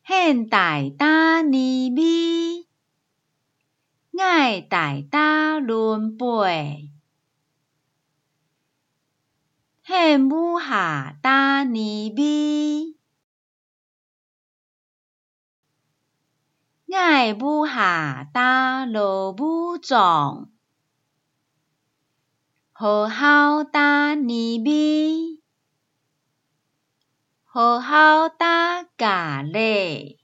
现代打呢咪，爱大打轮背。现母下打呢咪，爱母下打落母状。好好打呢咪，好好打咖喱。